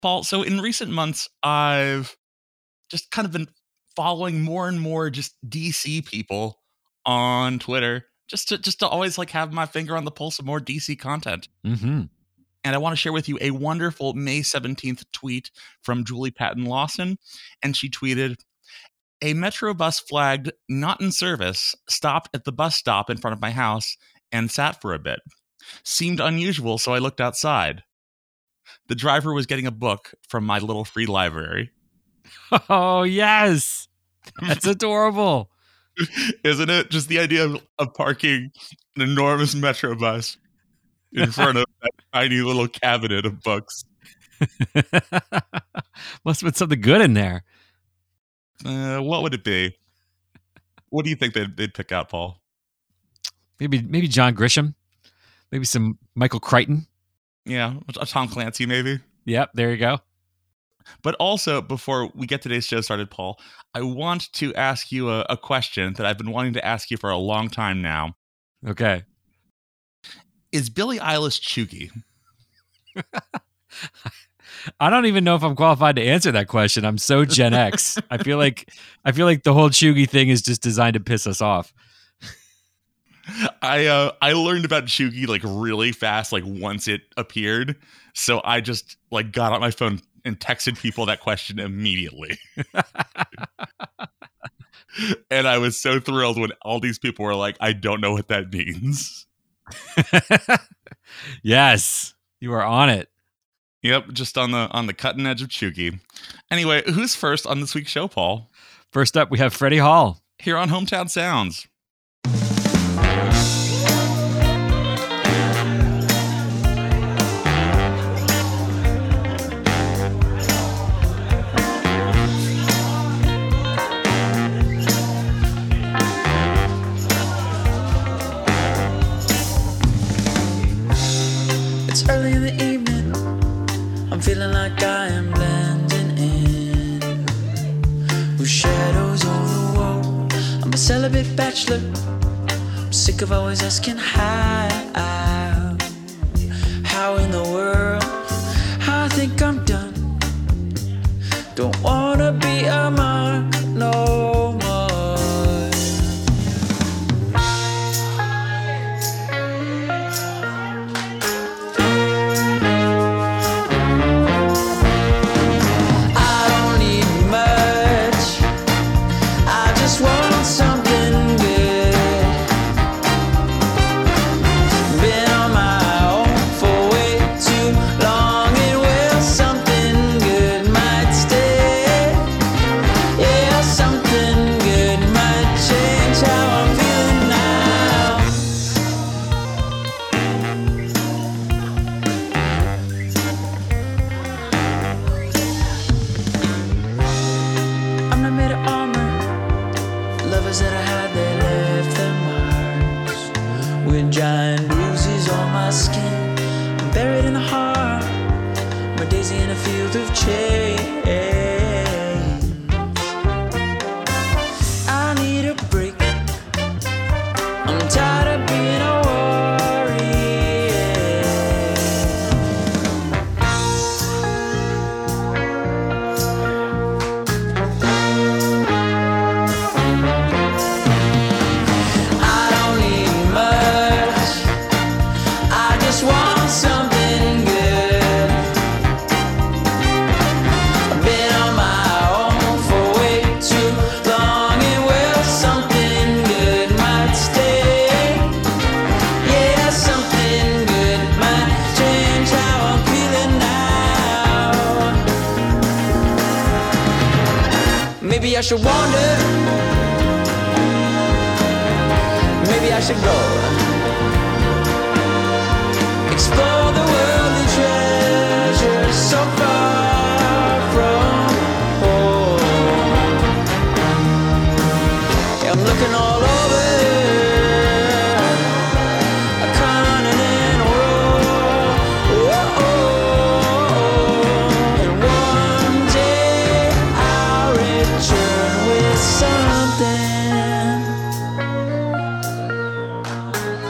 Paul, so in recent months, I've just kind of been following more and more just DC people on Twitter, just to always like have my finger on the pulse of more DC content. Mm-hmm. And I want to share with you a wonderful May 17th tweet from Julie Patton Lawson. And she tweeted, "A Metro bus flagged not in service stopped at the bus stop in front of my house and sat for a bit. Seemed unusual, so I looked outside. The driver was getting a book from my little free library." Oh, yes. That's adorable. Isn't it? Just the idea of parking an enormous Metro bus in front of that tiny little cabinet of books. Must have been something good in there. What would it be? What do you think they'd pick out, Paul? Maybe John Grisham. Maybe some Michael Crichton. Yeah, a Tom Clancy maybe. Yep, there you go. But also, before we get today's show started, Paul, I want to ask you a question that I've been wanting to ask you for a long time now. Okay. Is Billie Eilish chuggy? I don't even know if I'm qualified to answer that question. I'm so Gen X. I feel like the whole chuggy thing is just designed to piss us off. I learned about chuggy like really fast, like once it appeared. So I just like got on my phone and texted people that question immediately. And I was so thrilled when all these people were like, "I don't know what that means." Yes, you are on it. Yep, just on the cutting edge of chuggy. Anyway, who's first on this week's show, Paul? First up, we have Freddie Hall here on Hometown Sounds. It's early in the evening, I'm feeling like I am blending in with shadows on the wall. I'm a celibate bachelor, I'm sick of always asking how in the world, I think I'm done. Don't wanna be a monk no more. Maybe I should wander. Maybe I should go explore the world and treasures so far from home. Yeah, I'm looking all over a continent world. And one day I'll return with something.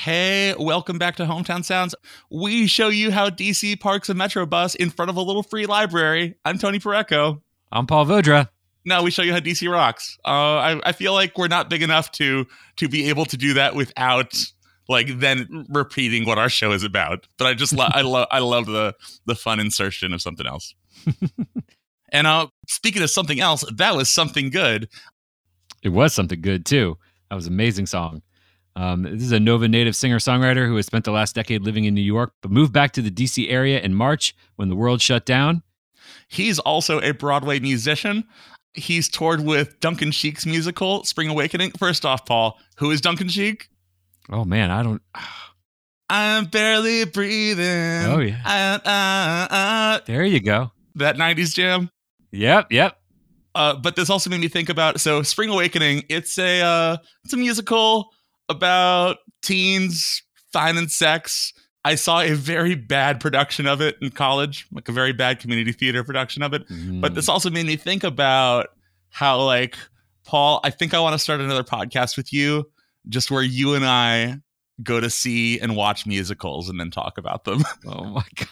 Hey, welcome back to Hometown Sounds. We show you how DC parks a Metro bus in front of a little free library. I'm Tony Parecco. I'm Paul Vodra. No, we show you how DC rocks. I feel like we're not big enough to be able to do that without then repeating what our show is about. But I just I love the fun insertion of something else. And speaking of something else, that was something good. It was something good too. That was an amazing song. This is a Nova native singer-songwriter who has spent the last decade living in New York, but moved back to the DC area in March when the world shut down. He's also a Broadway musician. He's toured with Duncan Sheik's musical, Spring Awakening. First off, Paul, who is Duncan Sheik? Oh, man, I don't... I'm barely breathing. Oh, yeah. There you go. That 90s jam? Yep. But this also made me think about, so Spring Awakening, it's a musical about teens finding sex. I saw a very bad production of it in college, like a very bad community theater production of it. But this also made me think about how, Paul, I think I want to start another podcast with you, just where you and I go to see and watch musicals and then talk about them. Oh, my God.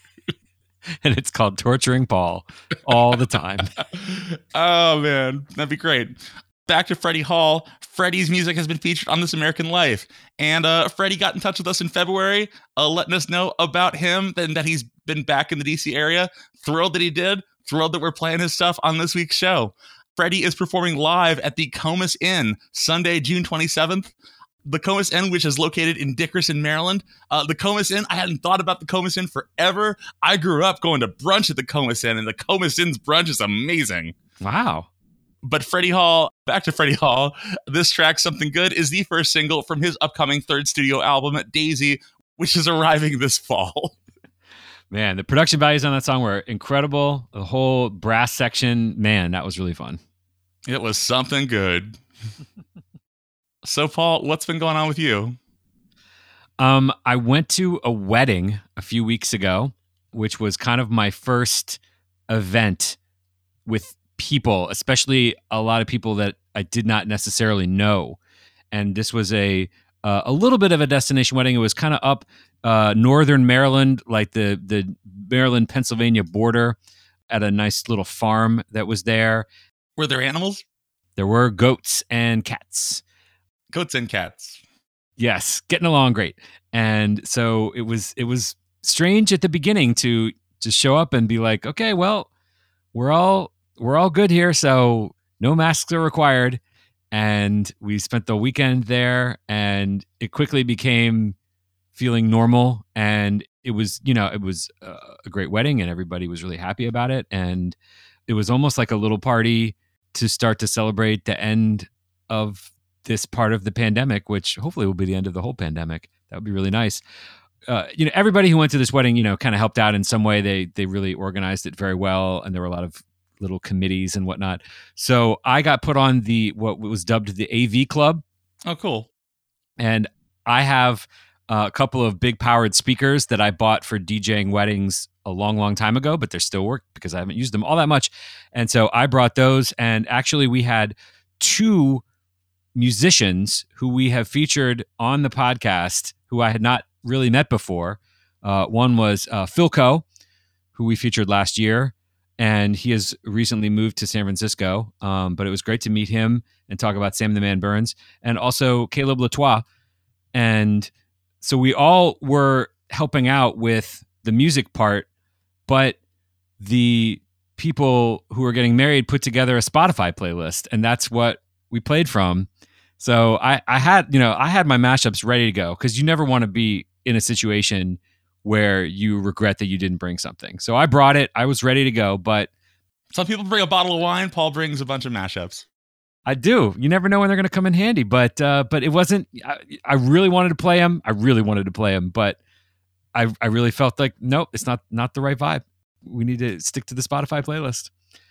And it's called Torturing Paul all the time. Oh, man. That'd be great. Back to Freddie Hall. Freddie's music has been featured on This American Life. And Freddie got in touch with us in February, letting us know about him and that he's been back in the DC area. Thrilled that he did. Thrilled that we're playing his stuff on this week's show. Freddie is performing live at the Comus Inn, Sunday, June 27th. The Comus Inn, which is located in Dickerson, Maryland. The Comus Inn, I hadn't thought about the Comus Inn forever. I grew up going to brunch at the Comus Inn, and the Comus Inn's brunch is amazing. Wow. But Freddie Hall, back to Freddie Hall, this track, Something Good, is the first single from his upcoming third studio album, Daisy, which is arriving this fall. Man, the production values on that song were incredible. The whole brass section, man, that was really fun. It was something good. So, Paul, what's been going on with you? I went to a wedding a few weeks ago, which was kind of my first event with people, especially a lot of people that I did not necessarily know. And this was a little bit of a destination wedding. It was kind of up northern Maryland, like the Maryland-Pennsylvania border, at a nice little farm that was there. Were there animals? There were goats and cats. Goats and cats. Yes, getting along great. And so it was strange at the beginning to just show up and be like, okay, well, we're all good here, so no masks are required. And we spent the weekend there, and it quickly became feeling normal. And it was a great wedding, and everybody was really happy about it. And it was almost like a little party to start to celebrate the end of this part of the pandemic, which hopefully will be the end of the whole pandemic. That would be really nice. Everybody who went to this wedding, kind of helped out in some way. They really organized it very well, and there were a lot of little committees and whatnot. So I got put on what was dubbed the AV Club. Oh, cool. And I have a couple of big powered speakers that I bought for DJing weddings a long, long time ago, but they're still work because I haven't used them all that much. And so I brought those, and actually we had two musicians who we have featured on the podcast who I had not really met before. One was Philco, who we featured last year, and he has recently moved to San Francisco. But it was great to meet him and talk about Sam the Man Burns, and also Caleb Latois. And so we all were helping out with the music part, but the people who were getting married put together a Spotify playlist, and that's what we played from. So I had my mashups ready to go, because you never want to be in a situation where you regret that you didn't bring something. So I brought it. I was ready to go, but some people bring a bottle of wine. Paul brings a bunch of mashups. I do. You never know when they're going to come in handy, but it wasn't. I really wanted to play them. But I really felt like, nope, it's not the right vibe. We need to stick to the Spotify playlist.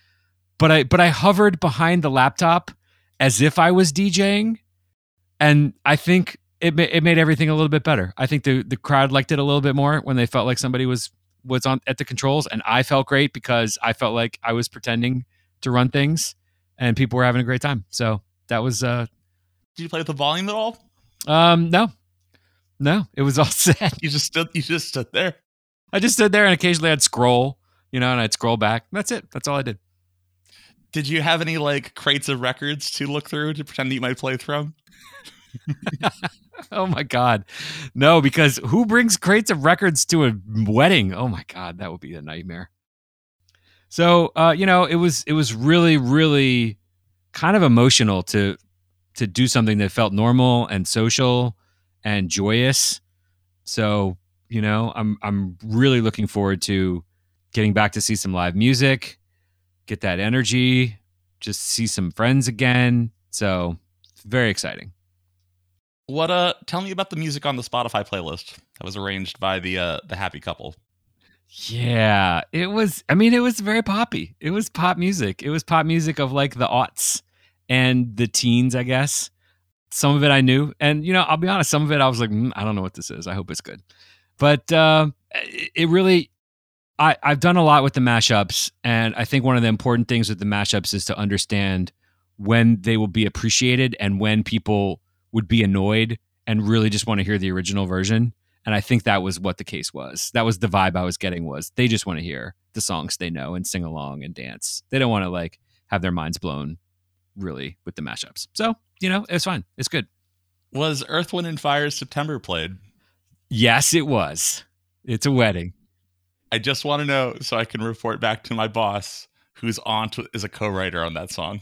But I hovered behind the laptop as if I was DJing, and I think it made everything a little bit better. I think the crowd liked it a little bit more when they felt like somebody was on at the controls, and I felt great because I felt like I was pretending to run things, and people were having a great time. So that was. Did you play with the volume at all? No. No, it was all set. You just stood there. I just stood there and occasionally I'd scroll, and I'd scroll back. That's it. That's all I did. Did you have any like crates of records to look through to pretend that you might play through? Oh my God. No, because who brings crates of records to a wedding? Oh my God, that would be a nightmare. So, it was really, really kind of emotional to do something that felt normal and social and joyous. So, I'm really looking forward to getting back to see some live music, get that energy, just see some friends again. So, it's very exciting. Tell me about the music on the Spotify playlist that was arranged by the happy couple. Yeah, it was very poppy. It was pop music. It was pop music of like the aughts and the teens, I guess. Some of it I knew. And, I'll be honest, some of it I was like, I don't know what this is. I hope it's good. But it really, I've done a lot with the mashups. And I think one of the important things with the mashups is to understand when they will be appreciated and when people would be annoyed and really just want to hear the original version. And I think that was what the case was. That was the vibe I was getting, was they just want to hear the songs they know and sing along and dance. They don't want to like have their minds blown really with the mashups. So, it's fine. It's good. Was Earth, Wind & Fire's September played? Yes, it was. It's a wedding. I just want to know so I can report back to my boss, whose aunt is a co-writer on that song.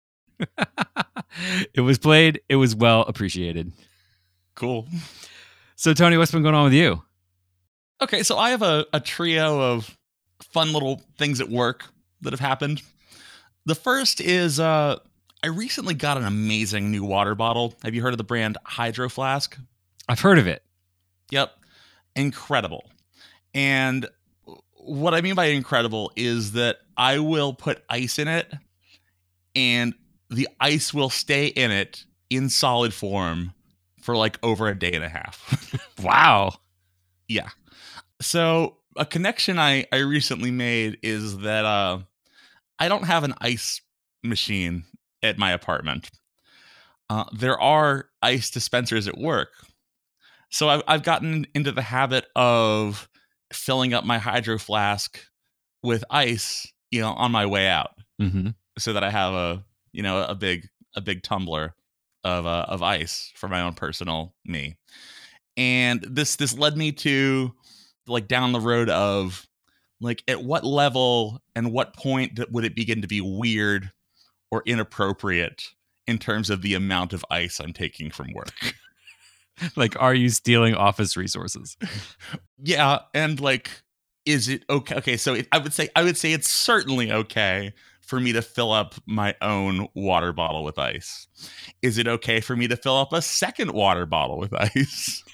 It was played. It was well appreciated. Cool. So, Tony, what's been going on with you? Okay, so I have a trio of fun little things at work that have happened. The first is I recently got an amazing new water bottle. Have you heard of the brand Hydro Flask? I've heard of it. Yep. Incredible. And what I mean by incredible is that I will put ice in it and the ice will stay in it in solid form for like over a day and a half. Wow. Yeah. So a connection I recently made is that I don't have an ice machine at my apartment. There are ice dispensers at work. So I've gotten into the habit of filling up my Hydro Flask with ice, on my way out, so that I have a big tumbler of ice for my own personal me. And this led me to like down the road of like, at what level and what point would it begin to be weird or inappropriate in terms of the amount of ice I'm taking from work? Like, are you stealing office resources? Yeah, and like, is it okay? Okay, so I would say it's certainly okay for me to fill up my own water bottle with ice. Is it okay for me to fill up a second water bottle with ice?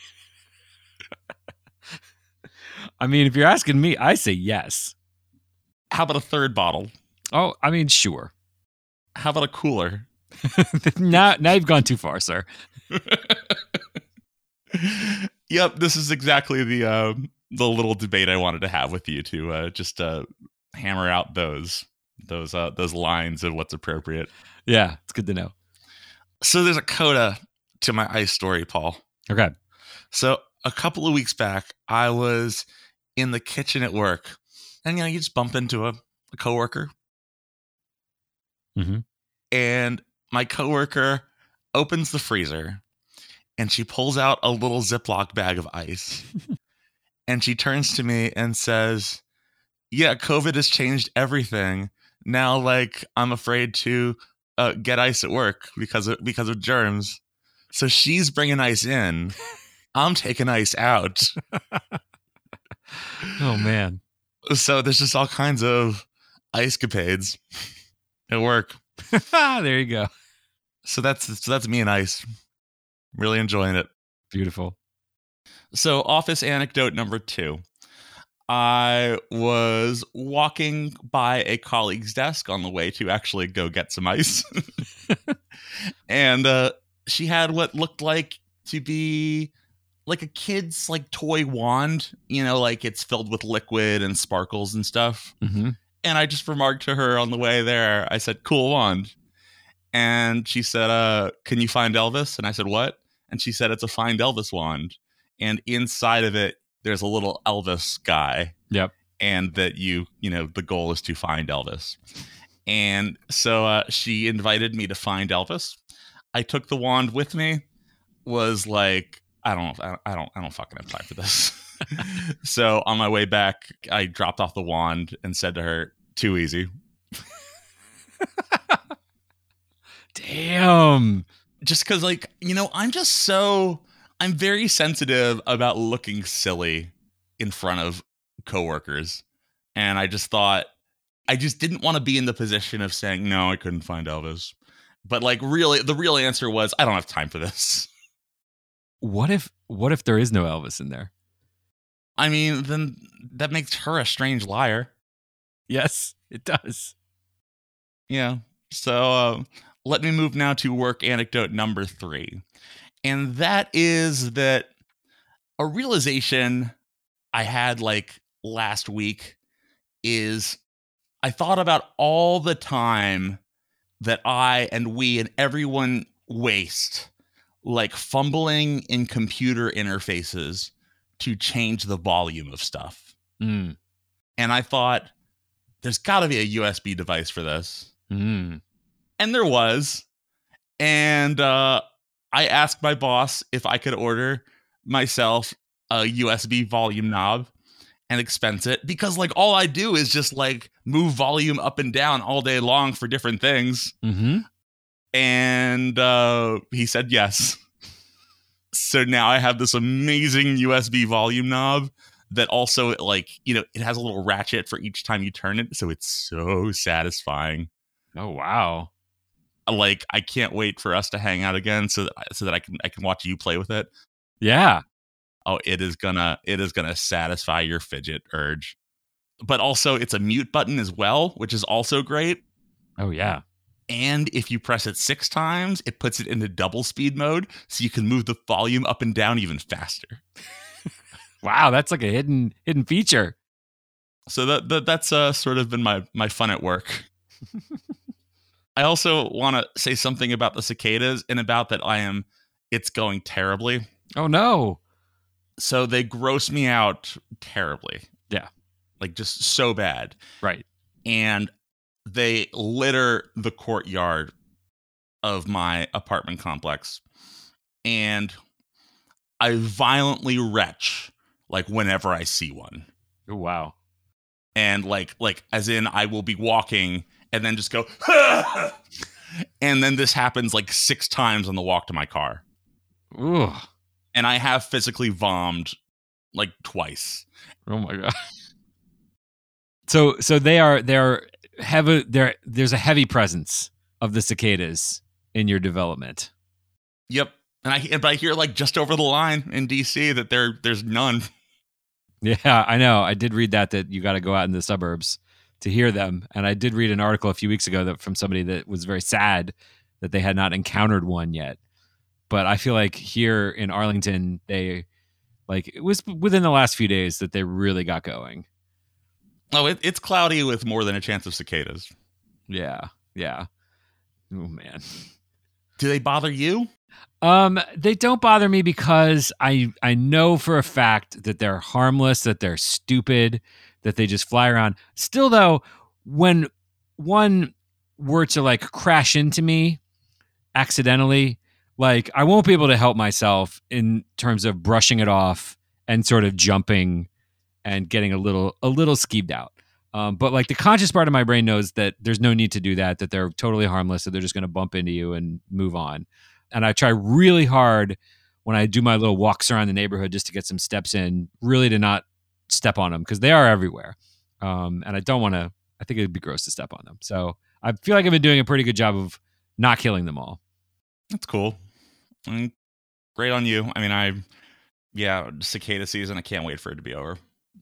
I mean, if you're asking me, I say yes. How about a third bottle? Oh, I mean, sure. How about a cooler? now you've gone too far, sir. Yep, this is exactly the little debate I wanted to have with you to just hammer out those lines of what's appropriate. Yeah, it's good to know. So there's a coda to my ice story, Paul. Okay. So a couple of weeks back, I was in the kitchen at work, and you just bump into a coworker, and my coworker opens the freezer, and she pulls out a little Ziploc bag of ice, and she turns to me and says, "Yeah, COVID has changed everything. Now, like, I'm afraid to get ice at work because of germs." So she's bringing ice in. I'm taking ice out. Oh, man. So there's just all kinds of ice capades at work. There you go. So that's me and ice. Really enjoying it. Beautiful. So office anecdote number 2. I was walking by a colleague's desk on the way to actually go get some ice. And she had what looked like to be like a kid's like toy wand, like it's filled with liquid and sparkles and stuff. And I just remarked to her on the way there, I said, "Cool wand." And she said, "Can you find Elvis?" And I said, "What?" And she said, "It's a Find Elvis wand." and inside of it, there's a little Elvis guy. Yep. And that the goal is to find Elvis. And so she invited me to find Elvis. I took the wand with me. Was like, I don't fucking have time for this. So on my way back, I dropped off the wand and said to her, "Too easy." Damn. Just because, I'm very sensitive about looking silly in front of coworkers. And I just thought, I just didn't want to be in the position of saying, no, I couldn't find Elvis. But really, the real answer was, I don't have time for this. What if there is no Elvis in there? I mean, then that makes her a strange liar. Yes, it does. Yeah. So let me move now to work anecdote number 3. And that is that a realization I had last week is I thought about all the time that I and we and everyone waste fumbling in computer interfaces to change the volume of stuff. Mm. And I thought, there's got to be a USB device for this. Mm. And there was. And I asked my boss if I could order myself a USB volume knob and expense it, because all I do is just move volume up and down all day long for different things. Mm-hmm. And he said yes. So now I have this amazing USB volume knob that also it has a little ratchet for each time you turn it. So it's so satisfying. Oh, wow. I can't wait for us to hang out again so that I can watch you play with it. Yeah. Oh, it is gonna satisfy your fidget urge. But also it's a mute button as well, which is also great. Oh, yeah. And if you press it 6 times, it puts it into double speed mode, so you can move the volume up and down even faster. Wow, that's like a hidden feature. So that's sort of been my fun at work. I also want to say something about the cicadas and about that it's going terribly. Oh, no. So they gross me out terribly. Yeah. Just so bad. Right. And they litter the courtyard of my apartment complex. And I violently retch whenever I see one. Oh, wow. And as in I will be walking and then just go, and then this happens 6 times on the walk to my car. Ooh. And I have physically vommed twice. Oh my God. So they're heavy. There's a heavy presence of the cicadas in your development. Yep. But I hear just over the line in DC that there's none. Yeah, I know. I did read that you got to go out in the suburbs to hear them. And I did read an article a few weeks ago from somebody that was very sad that they had not encountered one yet. But I feel like here in Arlington, it was within the last few days that they really got going. Oh, it's cloudy with more than a chance of cicadas. Yeah. Yeah. Oh, man. Do they bother you? They don't bother me because I know for a fact that they're harmless, that they're stupid, that they just fly around. Still, though, when one were to crash into me accidentally, I won't be able to help myself in terms of brushing it off and sort of jumping and getting a little skeeved out. But the conscious part of my brain knows that there's no need to do that they're totally harmless, that they're just going to bump into you and move on. And I try really hard when I do my little walks around the neighborhood just to get some steps in, really to not step on them because they are everywhere. And I don't want to, I think it'd be gross to step on them. So I feel like I've been doing a pretty good job of not killing them all. That's cool. Great on you. I mean, cicada season. I can't wait for it to be over.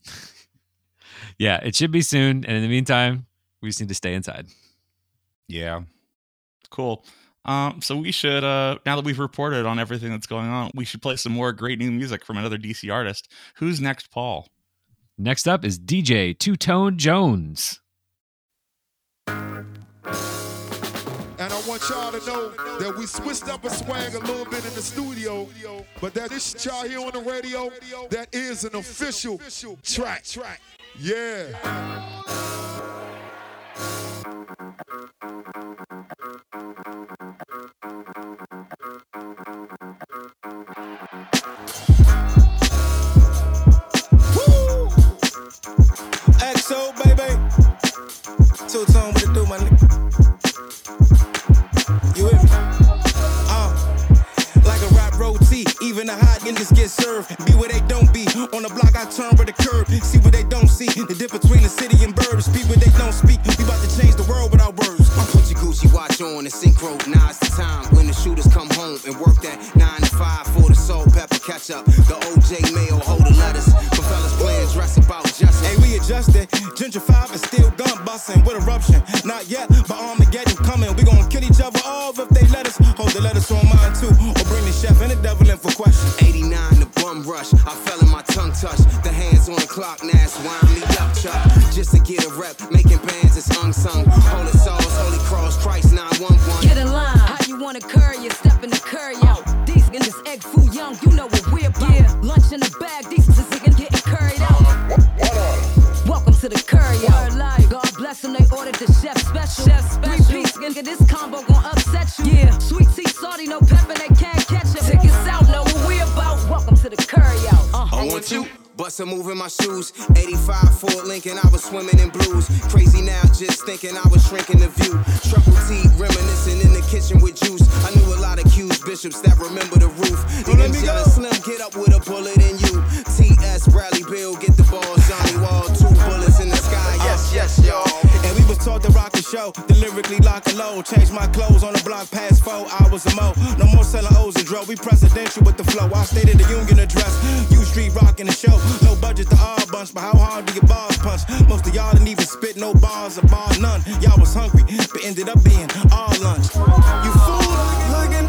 Yeah, it should be soon. And in the meantime, we just need to stay inside. Yeah. Cool. So we should, now that we've reported on everything that's going on, we should play some more great new music from another DC artist. Who's next, Paul? Next up is DJ Two Tone Jones. And I want want y'all to know that we switched up a swag a little bit in the studio, but that this shit y'all hear on the radio, that is an official track. Yeah. Woo! XO, baby. Two-tone, what it do, my nigga? You with me? Like a rap roti, even the hot niggas get served. Be where they don't be. On the block, I turn where the curb. See what they don't see. The difference between the city and burbs. Speak what they don't speak. We about to change the world without words. I put your Gucci watch on and synchro. Now it's the time when the shooters come home and work that 9 to 5 for the salt, pepper, ketchup. The OJ Mayo, hold the lettuce. For fellas playing dress about justice. Hey, we adjusted. Gentrified but still gun busting with eruption. Not yet, but Armageddon coming. We gon' kill each other off if they let us. Hold the lettuce on mine too. Or bring the chef and the devil in for question. 89, the bum rush. I fell in my tongue touch. The hands on the clock, now it's wind me up, chuck. Just to get a rep, making bands it's unsung. Holy sauce, holy cross, Christ 911. Get in line, how you wanna curry it, step in the curry out. These niggas egg foo young, you know what we're about. Yeah, lunch in the bag, these niggas getting curried out. Welcome to the curry out. God bless them, they ordered the chef special. 3-piece, nigga, this combo gon' upset you. Yeah, sweet tea, salty, no pepper, they can't catch it. Tickets out, know what we about. Welcome to the curry out. I want to bust a move in my shoes. 85 Ford Lincoln, I was swimming in blues. Crazy now, just thinking I was shrinking the view. Triple T, reminiscing in the kitchen with juice. I knew a lot of Q's bishops that remember the roof. Even Jealous Slim, get up with a bullet in you. TS, Bradley Bill, get the ball. Johnny Wall, 2 bullets in the sky. Yes, y'all. And we was taught to rock the show, to lyrically lock and low. Change my clothes on the block past 4 hours or more. No more selling O's and dro. We presidential with the flow. I State of the Union address. U Street rocking the show. No budget to all bunch, but how hard do your bars punch? Most of y'all didn't even spit no bars or bar none. Y'all was hungry, but ended up being all lunch. You fool, hooligan.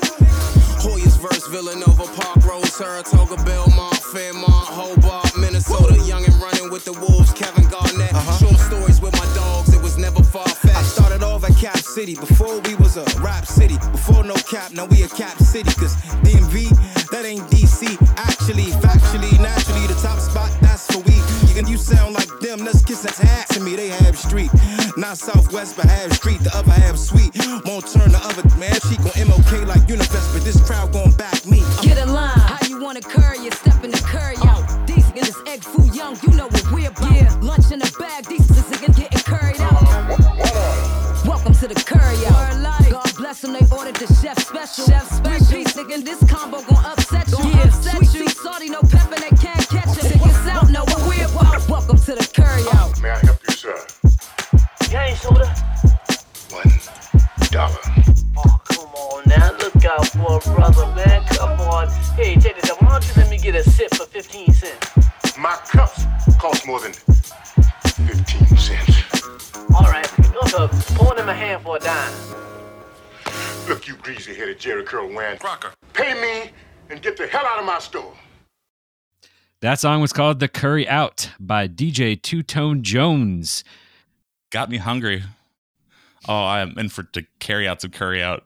Hoyas verse, Villanova, Park Road, Saratoga, Belmont, Fairmont, Hobart, Minnesota. Young and running with the Wolves, Kevin Garnett. Short stories with my dogs, it was never far-fetched. I started off at Cap City, before we was a rap city. Before no cap, now we a Cap City. Cause DMV, that ain't DC. Actually, factually, naturally, the top spot, that's for we. You sound like them, let's kiss that ass to me. They have street, not Southwest, but have street. The other half sweet, won't turn the other man cheek on MLK like Univest, but this crowd gon' back me. Get in line, how you wanna curry it, step in the curry out. These niggas egg foo young, you know what we're about. Yeah, lunch in the bag, these niggas getting curried out. Welcome to the curry out. God bless them, they ordered the chef special. 3-piece, nigga, this combo gon' upset you. Yeah, sweet tea, salty, no pepper, they can't catch it. Tickets out, know what we're about. Welcome to the curry out. May I help you, sir? Gang soda? $1. Oh, come on now, look out for a brother, man. Come on. Hey, take this up. Why don't you let me get a sip for 15 cents? My cups cost more than 15 cents. All right, look, pour it in my hand for a dime. Look, you greasy-headed Jerry Curl wearing rocker. Pay me and get the hell out of my store. That song was called The Curry Out by DJ Two-Tone Jones. Got me hungry. Oh, I am in for to carry out some curry out.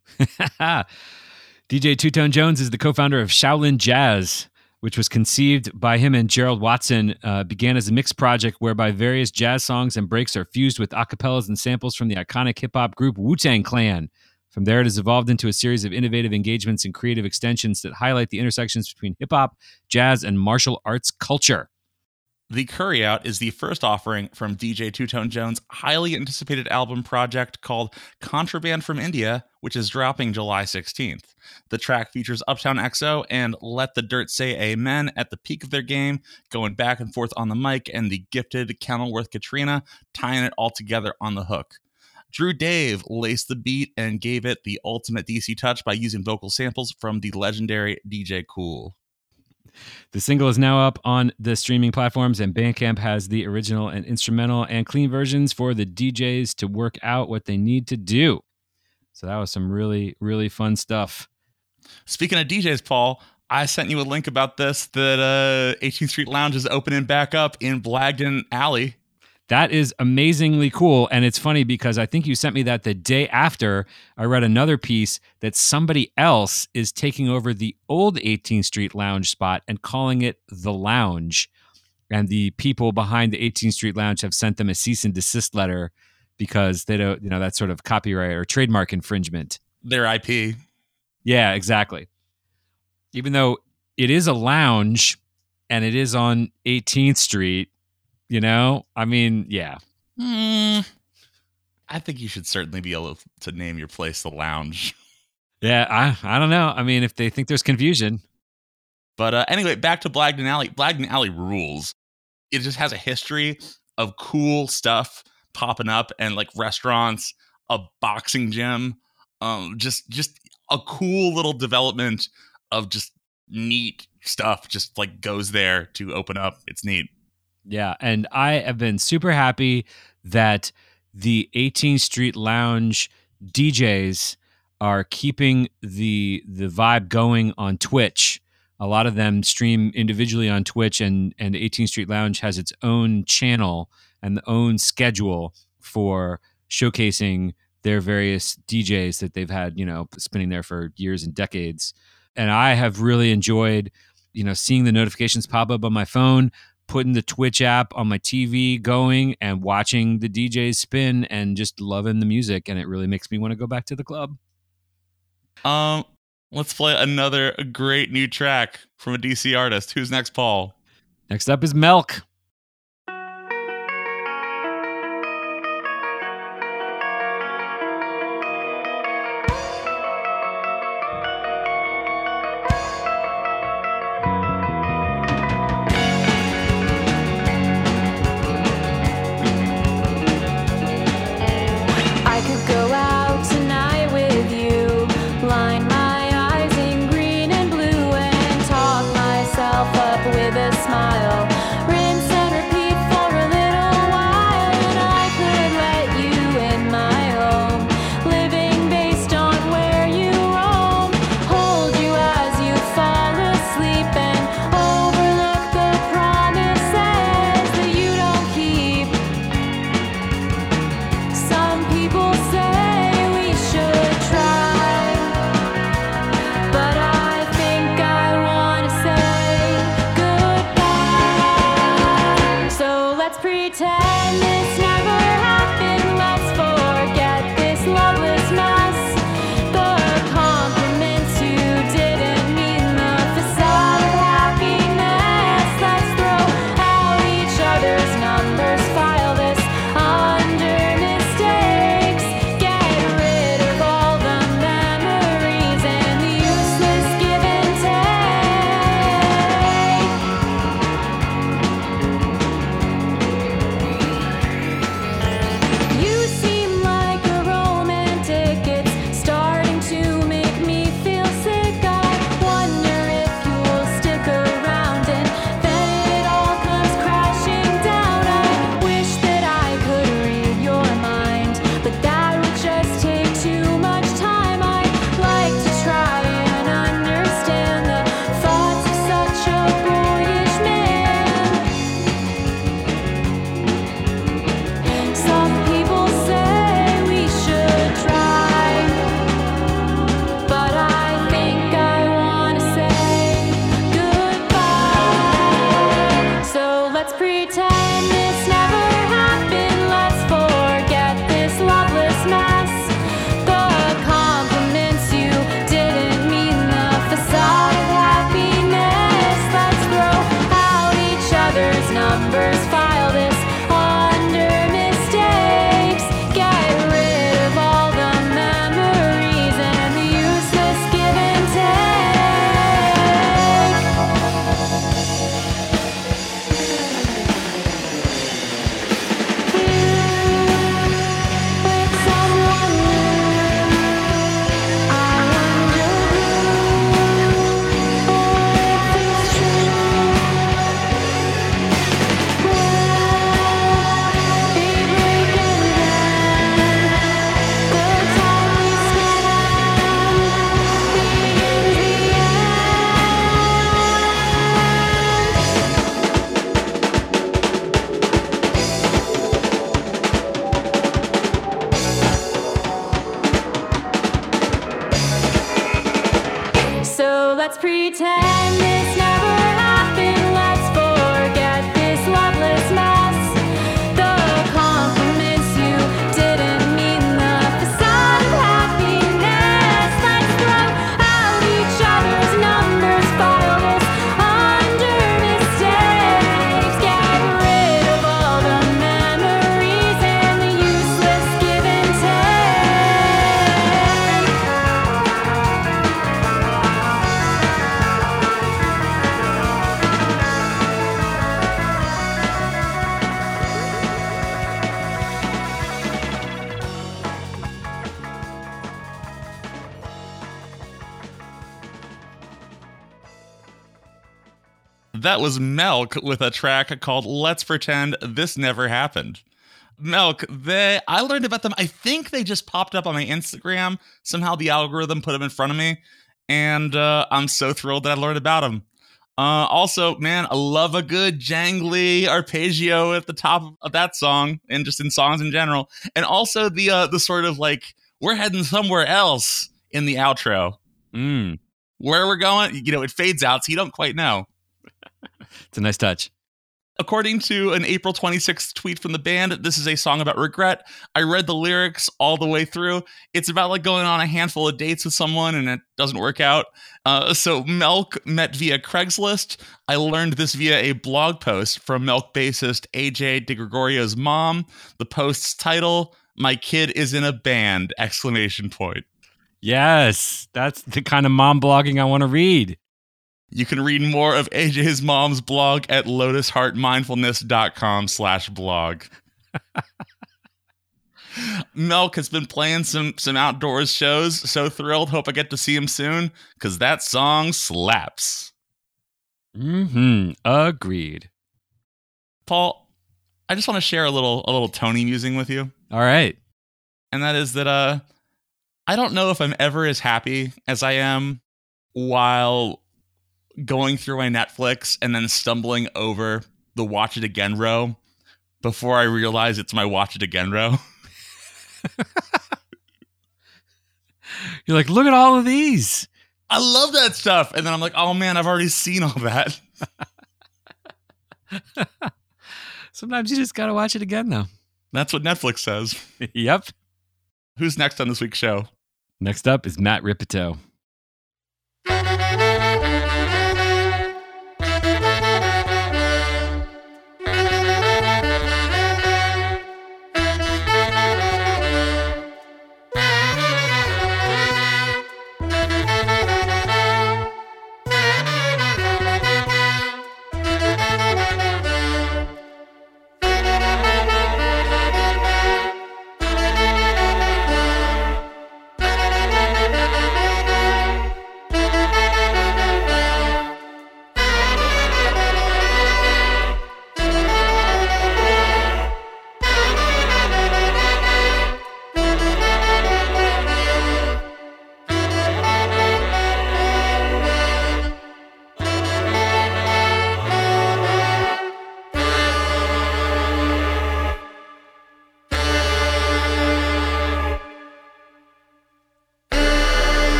DJ Two-Tone Jones is the co-founder of Shaolin Jazz, which was conceived by him and Gerald Watson, began as a mixed project whereby various jazz songs and breaks are fused with acapellas and samples from the iconic hip-hop group Wu-Tang Clan. From there, it has evolved into a series of innovative engagements and creative extensions that highlight the intersections between hip-hop, jazz, and martial arts culture. The Curry Out is the first offering from DJ Two-Tone Jones' highly anticipated album project called Contraband from India, which is dropping July 16th. The track features Uptown XO and Let the Dirt Say Amen at the peak of their game, going back and forth on the mic, and the gifted Kenilworth Katrina tying it all together on the hook. Drew Dave laced the beat and gave it the ultimate DC touch by using vocal samples from the legendary DJ Kool. The single is now up on the streaming platforms, and Bandcamp has the original and instrumental and clean versions for the DJs to work out what they need to do. So that was some really, really fun stuff. Speaking of DJs, Paul, I sent you a link about this, that 18th Street Lounge is opening back up in Blagden Alley. That is amazingly cool. And it's funny because I think you sent me that the day after I read another piece that somebody else is taking over the old 18th Street Lounge spot and calling it The Lounge. And the people behind the 18th Street Lounge have sent them a cease and desist letter because they don't, that's sort of copyright or trademark infringement. Their IP. Yeah, exactly. Even though it is a lounge and it is on 18th Street, I mean, yeah. I think you should certainly be able to name your place The Lounge. Yeah, I don't know. I mean, if they think there's confusion. But anyway, back to Blagden Alley. Blagden Alley rules. It just has a history of cool stuff popping up and like restaurants, a boxing gym, just a cool little development of just neat stuff just like goes there to open up. It's neat. Yeah, and I have been super happy that the 18th Street Lounge DJs are keeping the vibe going on Twitch. A lot of them stream individually on Twitch, and 18th Street Lounge has its own channel and the own schedule for showcasing their various DJs that they've had, spinning there for years and decades. And I have really enjoyed, seeing the notifications pop up on my phone, putting the Twitch app on my TV going and watching the DJs spin and just loving the music. And it really makes me want to go back to the club. Let's play another great new track from a DC artist. Who's next, Paul? Next up is Melk. With a smile, rinse So let's pretend this never happened. Let's forget this loveless mess. The compliments you didn't mean, the facade of happiness. Let's throw out each other's numbers, file this under mistakes. Get rid of all the memories and the useless give and take. That was Melk with a track called Let's Pretend This Never Happened. Melk, I learned about them. I think they just popped up on my Instagram. Somehow the algorithm put them in front of me. And I'm so thrilled that I learned about them. Also, man, I love a good jangly arpeggio at the top of that song and just in songs in general. And also the sort of like, we're heading somewhere else in the outro. Where we're going, it fades out, so you don't quite know. It's a nice touch. According to an April 26th tweet from the band, this is a song about regret. I read the lyrics all the way through. It's about like going on a handful of dates with someone and it doesn't work out. So Melk met via Craigslist. I learned this via a blog post from Melk bassist AJ DeGregorio's mom. The post's title, "My kid is in a band!" ! Yes, that's the kind of mom blogging I want to read. You can read more of AJ's mom's blog at lotusheartmindfulness.com/blog. Melk has been playing some outdoors shows. So thrilled. Hope I get to see him soon, because that song slaps. Agreed. Paul, I just want to share a little Tony musing with you. All right. And that is that I don't know if I'm ever as happy as I am while going through my Netflix and then stumbling over the Watch It Again row before I realize it's my Watch It Again row. You're like, look at all of these. I love that stuff. And then I'm like, oh man, I've already seen all that. Sometimes you just got to watch it again, though. That's what Netflix says. Yep. Who's next on this week's show? Next up is Matt Ripito.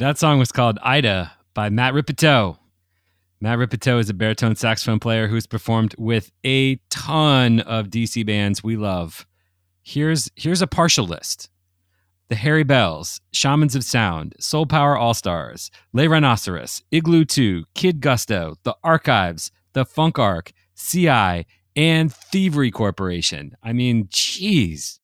That song was called Ida by Matt Ripito. Matt Ripito is a baritone saxophone player who's performed with a ton of DC bands we love. Here's a partial list. The Harry Bells, Shamans of Sound, Soul Power All-Stars, Les Rhinoceros, Igloo 2, Kid Gusto, The Archives, The Funk Arc, CI, and Thievery Corporation. I mean, jeez.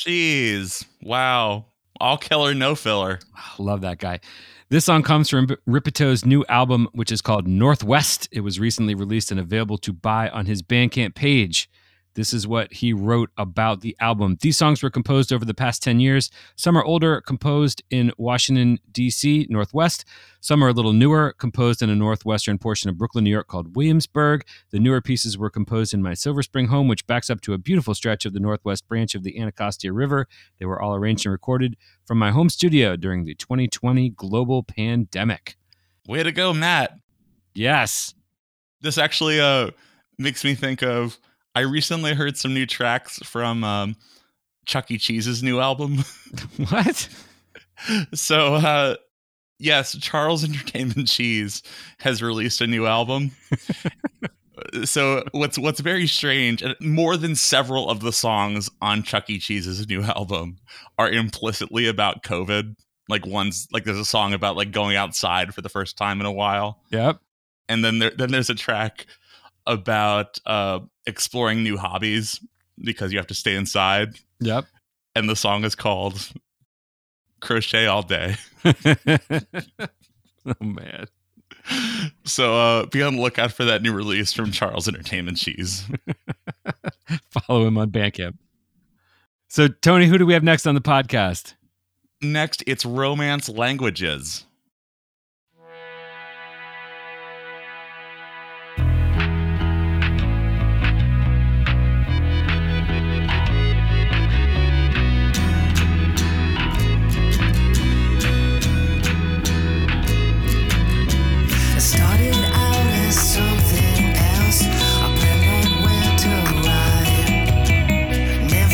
Wow. All killer, no filler. Love that guy. This song comes from Ripito's new album, which is called Northwest. It was recently released and available to buy on his Bandcamp page. This is what he wrote about the album. These songs were composed over the past 10 years. Some are older, composed in Washington, D.C., Northwest. Some are a little newer, composed in a northwestern portion of Brooklyn, New York called Williamsburg. The newer pieces were composed in my Silver Spring home, which backs up to a beautiful stretch of the northwest branch of the Anacostia River. They were all arranged and recorded from my home studio during the 2020 global pandemic. Way to go, Matt. Yes. This actually makes me think of, I recently heard some new tracks from Chuck E. Cheese's new album. What? So, yes, Charles Entertainment Cheese has released a new album. So what's very strange, and more than several of the songs on Chuck E. Cheese's new album are implicitly about COVID. Like there's a song about like going outside for the first time in a while. Yep. And then there's a track about exploring new hobbies because you have to stay inside. Yep. And the song is called Crochet All Day. Oh, man. So be on the lookout for that new release from Charles Entertainment Cheese. Follow him on Bandcamp. So, Tony, who do we have next on the podcast? Next, it's Romance Languages.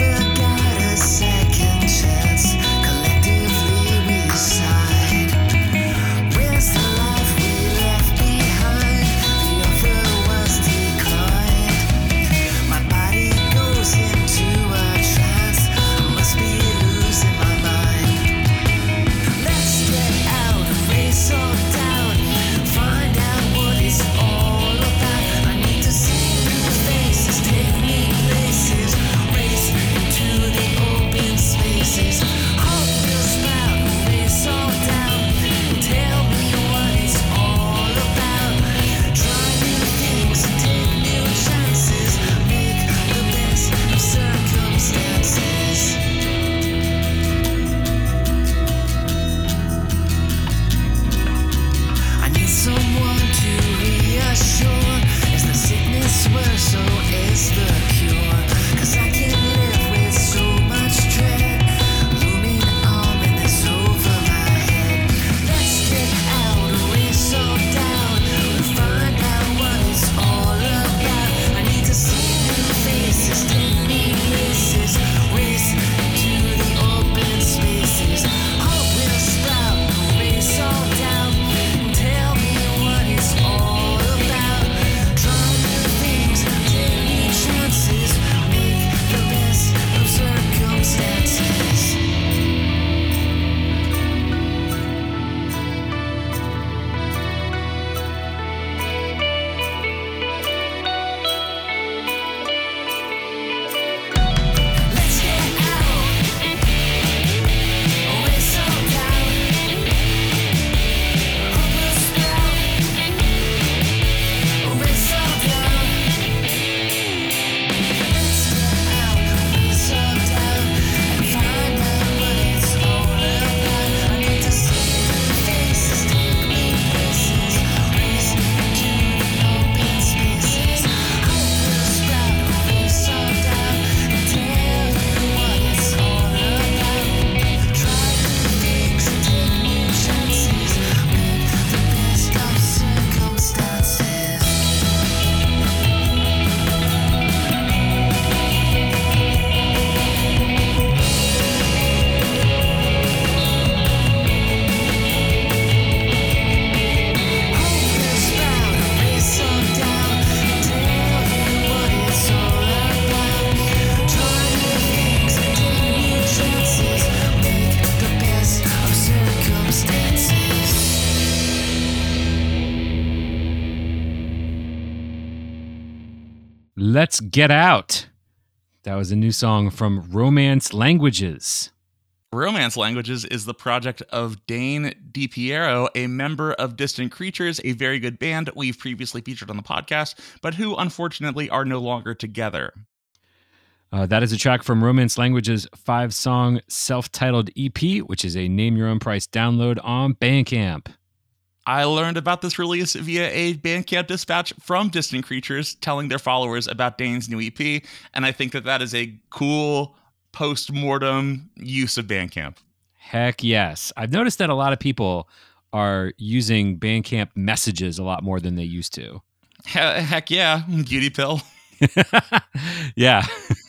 Collectively we sighed. Let's Get Out. That was a new song from Romance Languages. Romance Languages is the project of Dane DiPiero, a member of Distant Creatures, a very good band we've previously featured on the podcast, but who unfortunately are no longer together. That is a track from Romance Languages' 5-song self-titled EP, which is a name-your-own-price download on Bandcamp. I learned about this release via a Bandcamp dispatch from Distant Creatures telling their followers about Dane's new EP, and I think that is a cool post-mortem use of Bandcamp. Heck yes. I've noticed that a lot of people are using Bandcamp messages a lot more than they used to. Heck yeah, beauty pill. Yeah.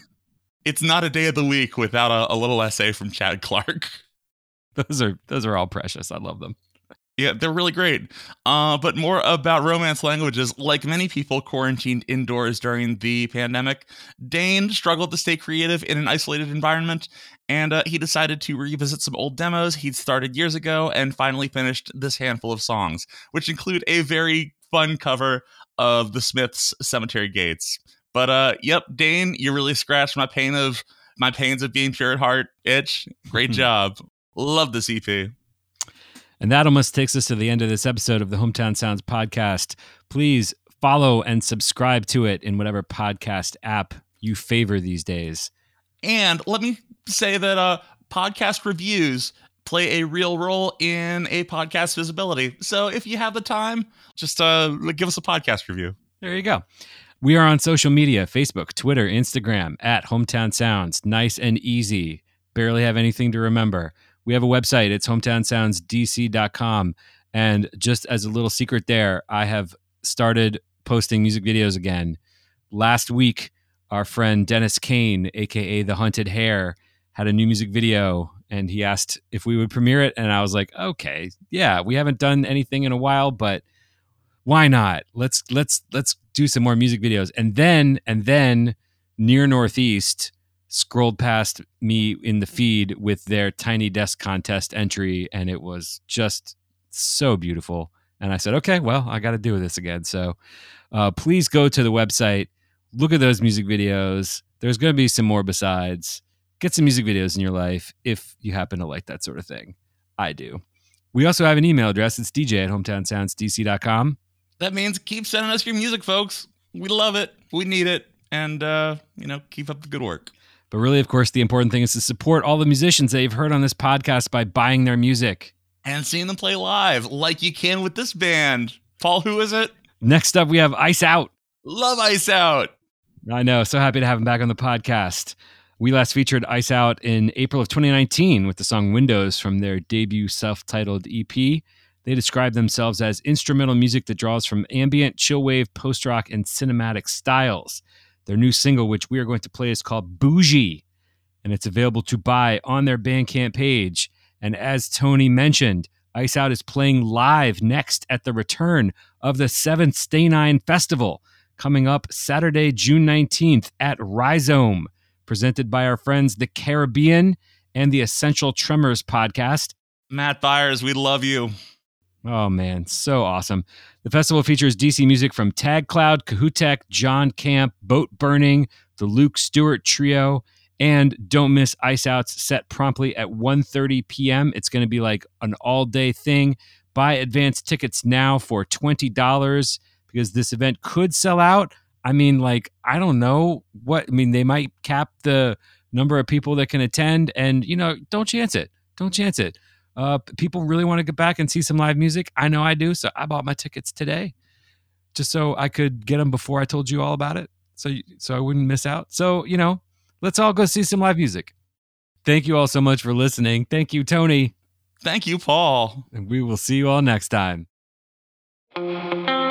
It's not a day of the week without a little essay from Chad Clark. Those are all precious. I love them. Yeah, they're really great. But more about Romance Languages. Like many people quarantined indoors during the pandemic, Dane struggled to stay creative in an isolated environment, and he decided to revisit some old demos he'd started years ago and finally finished this handful of songs, which include a very fun cover of the Smiths' Cemetery Gates. But yep, Dane, you really scratched my pains of being pure at heart itch. Great job. Love this EP. And that almost takes us to the end of this episode of the Hometown Sounds podcast. Please follow and subscribe to it in whatever podcast app you favor these days. And let me say that podcast reviews play a real role in a podcast visibility. So if you have the time, just give us a podcast review. There you go. We are on social media, Facebook, Twitter, Instagram, at Hometown Sounds. Nice and easy. Barely have anything to remember. We have a website. It's hometownsoundsdc.com. And just as a little secret there, I have started posting music videos again. Last week, our friend Dennis Kane, a.k.a. The Hunted Hare, had a new music video, and he asked if we would premiere it. And I was like, okay, yeah, we haven't done anything in a while, but why not? Let's do some more music videos. And then Near Northeast scrolled past me in the feed with their Tiny Desk Contest entry, and it was just so beautiful. And I said, okay, well, I got to do this again. So please go to the website, look at those music videos. There's going to be some more besides. Get some music videos in your life if you happen to like that sort of thing. I do. We also have an email address. It's dj@hometownsoundsdc.com. That means keep sending us your music, folks. We love it. We need it. And, keep up the good work. But really, of course, the important thing is to support all the musicians that you've heard on this podcast by buying their music. And seeing them play live, like you can with this band. Paul, who is it? Next up, we have Ice Out. Love Ice Out. I know. So happy to have him back on the podcast. We last featured Ice Out in April of 2019 with the song Windows from their debut self-titled EP. They describe themselves as instrumental music that draws from ambient, chillwave, post-rock, and cinematic styles. Their new single, which we are going to play, is called Bougie, and it's available to buy on their Bandcamp page. And as Tony mentioned, Ice Out is playing live next at the return of the 7th Stay 9 Festival, coming up Saturday, June 19th at Rhizome, presented by our friends The Caribbean and the Essential Tremors podcast. Matt Byers, we love you. Oh, man, so awesome. The festival features DC music from Tag Cloud, Kahutek, John Camp, Boat Burning, the Luke Stewart Trio, and don't miss Ice Out's set promptly at 1:30 p.m. It's going to be like an all-day thing. Buy advance tickets now for $20 because this event could sell out. I mean, I don't know they might cap the number of people that can attend, and, don't chance it. Don't chance it. People really want to get back and see some live music. I know I do. So I bought my tickets today just so I could get them before I told you all about it. So I wouldn't miss out. So, let's all go see some live music. Thank you all so much for listening. Thank you, Tony. Thank you, Paul. And we will see you all next time.